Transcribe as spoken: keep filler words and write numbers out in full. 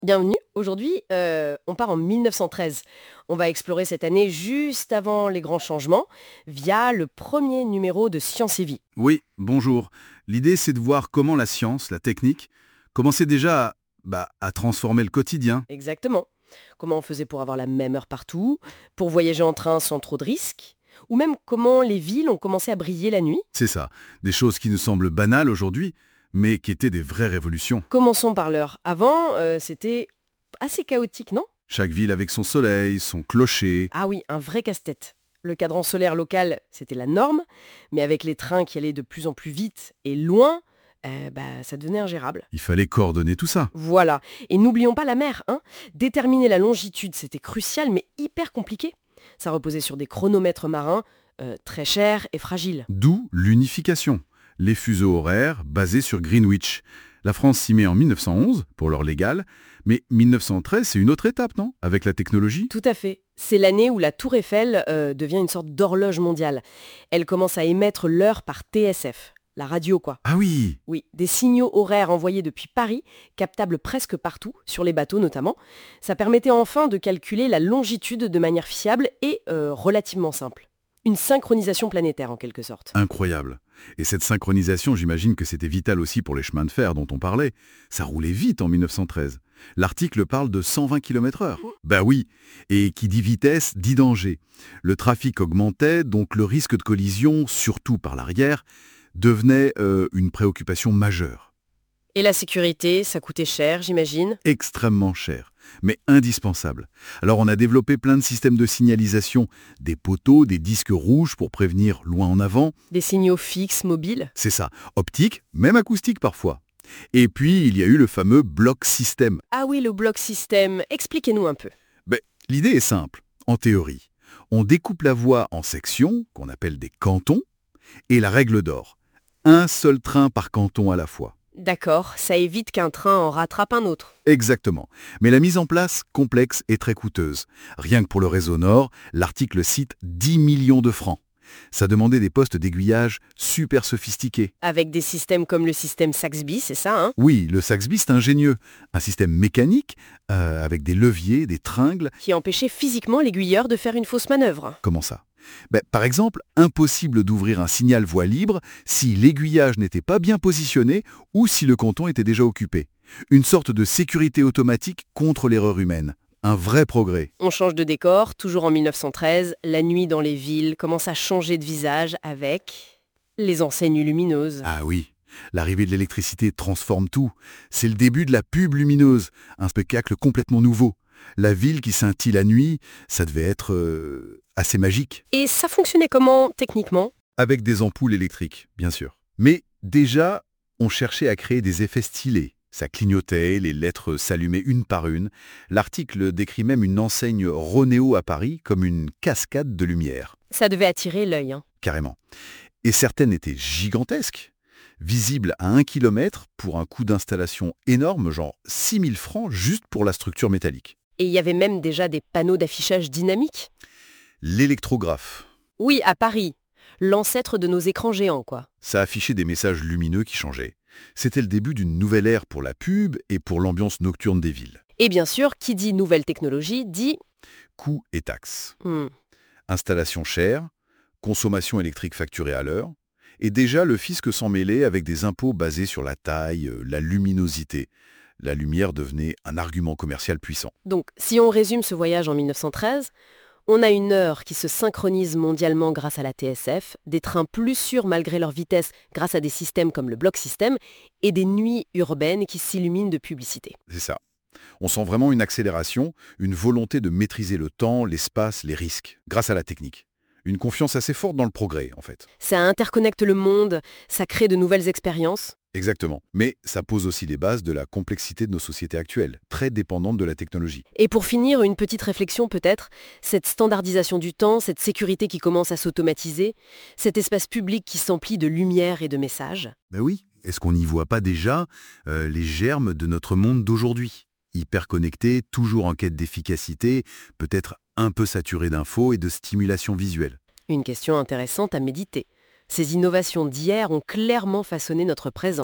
Bienvenue. Aujourd'hui, euh, on part en mille neuf cent treize. On va explorer cette année juste avant les grands changements via le premier numéro de Science et Vie. Oui, bonjour. L'idée, c'est de voir comment la science, la technique, commençait déjà à, bah, à transformer le quotidien. Exactement. Comment on faisait pour avoir la même heure partout, pour voyager en train sans trop de risques, ou même comment les villes ont commencé à briller la nuit. C'est ça. Des choses qui nous semblent banales aujourd'hui, mais qui étaient des vraies révolutions. Commençons par l'heure. Avant, euh, c'était assez chaotique, non? Chaque ville avec son soleil, son clocher. Ah oui, un vrai casse-tête. Le cadran solaire local, c'était la norme, mais avec les trains qui allaient de plus en plus vite et loin, euh, bah, ça devenait ingérable. Il fallait coordonner tout ça. Voilà. Et n'oublions pas la mer, hein. Déterminer la longitude, c'était crucial, mais hyper compliqué. Ça reposait sur des chronomètres marins, euh, très chers et fragiles. D'où l'unification. Les fuseaux horaires basés sur Greenwich. La France s'y met en mille neuf cent onze pour l'heure légale, mais mille neuf cent treize, c'est une autre étape, non? Avec la technologie. Tout à fait. C'est l'année où la Tour Eiffel euh, devient une sorte d'horloge mondiale. Elle commence à émettre l'heure par T S F. La radio, quoi. Ah oui. Oui, des signaux horaires envoyés depuis Paris, captables presque partout, sur les bateaux notamment. Ça permettait enfin de calculer la longitude de manière fiable et euh, relativement simple. Une synchronisation planétaire en quelque sorte. Incroyable. Et cette synchronisation, j'imagine que c'était vital aussi pour les chemins de fer dont on parlait. Ça roulait vite en mille neuf cent treize. L'article parle de cent vingt kilomètres heure. Ben oui, et qui dit vitesse, dit danger. Le trafic augmentait, donc le risque de collision, surtout par l'arrière, devenait euh, une préoccupation majeure. Et la sécurité, ça coûtait cher, j'imagine. Extrêmement cher, mais indispensable. Alors on a développé plein de systèmes de signalisation, des poteaux, des disques rouges pour prévenir loin en avant. Des signaux fixes, mobiles. C'est ça, optique, même acoustique parfois. Et puis, il y a eu le fameux bloc système. Ah oui, le bloc système. Expliquez-nous un peu. Ben, l'idée est simple, en théorie. On découpe la voie en sections, qu'on appelle des cantons, et la règle d'or. Un seul train par canton à la fois. D'accord, ça évite qu'un train en rattrape un autre. Exactement. Mais la mise en place, complexe et très coûteuse. Rien que pour le réseau Nord, l'article cite dix millions de francs. Ça demandait des postes d'aiguillage super sophistiqués. Avec des systèmes comme le système Saxby, c'est ça, hein? Oui, le Saxby, c'est ingénieux. Un système mécanique, euh, avec des leviers, des tringles. Qui empêchait physiquement l'aiguilleur de faire une fausse manœuvre. Comment ça? Ben, par exemple, impossible d'ouvrir un signal voie libre si l'aiguillage n'était pas bien positionné ou si le canton était déjà occupé. Une sorte de sécurité automatique contre l'erreur humaine. Un vrai progrès. On change de décor, toujours en mille neuf cent treize, la nuit dans les villes commence à changer de visage avec les enseignes lumineuses. Ah oui, l'arrivée de l'électricité transforme tout. C'est le début de la pub lumineuse, un spectacle complètement nouveau. La ville qui scintille la nuit, ça devait être euh, assez magique. Et ça fonctionnait comment, techniquement? Avec des ampoules électriques, bien sûr. Mais déjà, on cherchait à créer des effets stylés. Ça clignotait, les lettres s'allumaient une par une. L'article décrit même une enseigne Ronéo à Paris comme une cascade de lumière. Ça devait attirer l'œil, hein. Carrément. Et certaines étaient gigantesques, visibles à un kilomètre pour un coût d'installation énorme, genre six mille francs juste pour la structure métallique. Et il y avait même déjà des panneaux d'affichage dynamiques. L'électrographe. Oui, à Paris. L'ancêtre de nos écrans géants, quoi. Ça affichait des messages lumineux qui changeaient. C'était le début d'une nouvelle ère pour la pub et pour l'ambiance nocturne des villes. Et bien sûr, qui dit nouvelle technologie dit... Coûts et taxes. Hmm. Installation chère, consommation électrique facturée à l'heure, et déjà le fisc s'en mêlait avec des impôts basés sur la taille, euh, la luminosité. La lumière devenait un argument commercial puissant. Donc, si on résume ce voyage en mille neuf cent treize, on a une heure qui se synchronise mondialement grâce à la T S F, des trains plus sûrs malgré leur vitesse grâce à des systèmes comme le bloc système, et des nuits urbaines qui s'illuminent de publicité. C'est ça. On sent vraiment une accélération, une volonté de maîtriser le temps, l'espace, les risques, grâce à la technique. Une confiance assez forte dans le progrès, en fait. Ça interconnecte le monde, ça crée de nouvelles expériences. Exactement. Mais ça pose aussi les bases de la complexité de nos sociétés actuelles, très dépendantes de la technologie. Et pour finir, une petite réflexion peut-être, cette standardisation du temps, cette sécurité qui commence à s'automatiser, cet espace public qui s'emplit de lumière et de messages. Ben oui, est-ce qu'on n'y voit pas déjà euh, les germes de notre monde d'aujourd'hui? Hyper connecté, toujours en quête d'efficacité, peut-être un peu saturé d'infos et de stimulation visuelle. Une question intéressante à méditer. Ces innovations d'hier ont clairement façonné notre présent.